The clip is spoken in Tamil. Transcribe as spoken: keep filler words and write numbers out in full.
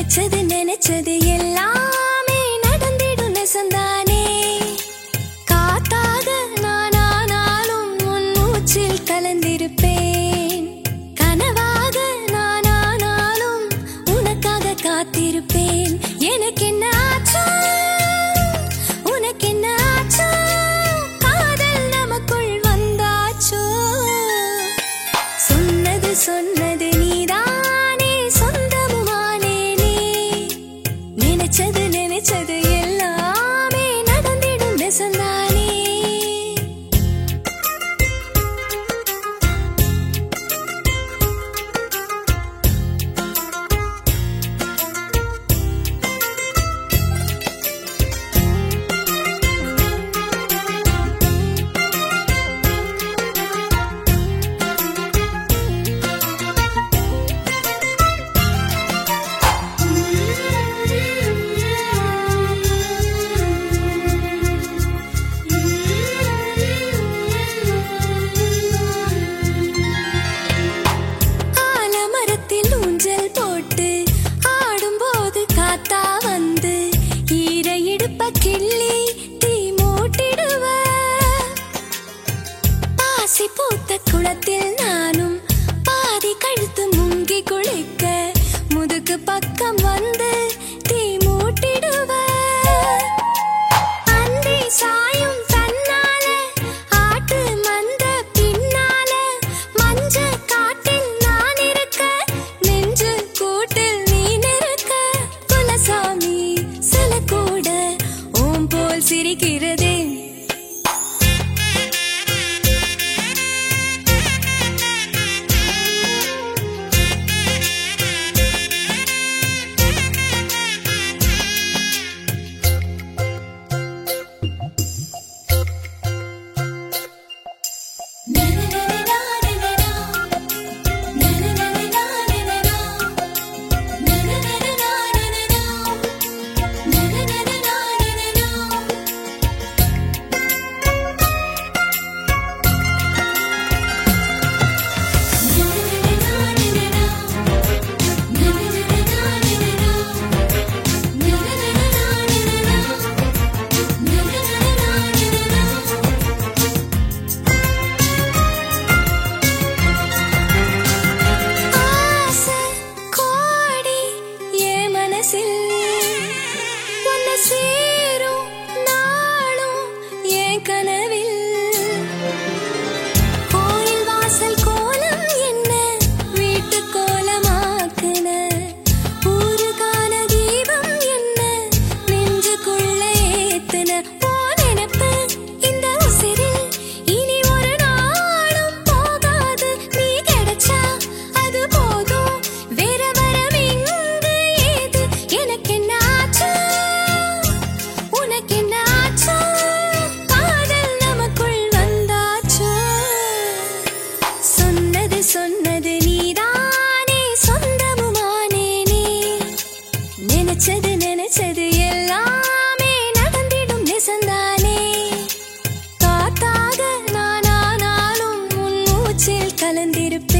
நினைச்சது நினைச்சது எல்லாமே நடந்திடும் நெசந்தானே. காத்தாக நானானாலும் உன் மூச்சில் கலந்திருப்பேன். கனவாக நானானாலும் உனக்காக காத்திருப்பேன். எனக்கு என்ன ஆச்சோ உனக்கு என்ன ஆச்சோ காதல் நமக்குள் வந்தாச்சோ. சொன்னது சொன்னது நீதானே சொந்தமுமானேனே. நினைச்சது நினைச்சது எல்லாமே நடந்திடும் நெசந்தானே. பூத்த குளத்தில் நானும் பாதி கழுத்து முங்கி குளிக்க முதுகு பக்கம் வந்து தீ மூட்டிடுவ. அந்தி சாயும் தன்னால ஆட்டு மந்த பின்னால மஞ்ச காட்டில் நான் இருக்க நெஞ்சு கூட்டில் நீ நிற்க. குலசாமி சில கூட ஓம் போல் சிரிக்கிறதே. சேரும் நாளும் என் கனவில் கோயில் வாசல் கோலம் என்ன வீட்டு கோலமாக்குன. ஊருகான தீபம் என்ன நெஞ்சுக்குள்ள ஏத்துன. ஓ நினைப்பு இந்த உசிரில் இனி ஒரு நாளும் போகாது. நீ கிடைச்சா அது போதும் வேற வரம் இங்கு ஏது. எனக்கு என்ன ஆச்சு சொன்னது நீதானே சொந்தமுமானேனே. நினைச்சது நினைச்சது எல்லாமே நடந்திடும் நெசந்தானே. காத்தாக நானானாலும் உன் மூச்சில் கலந்திருப்பேன்.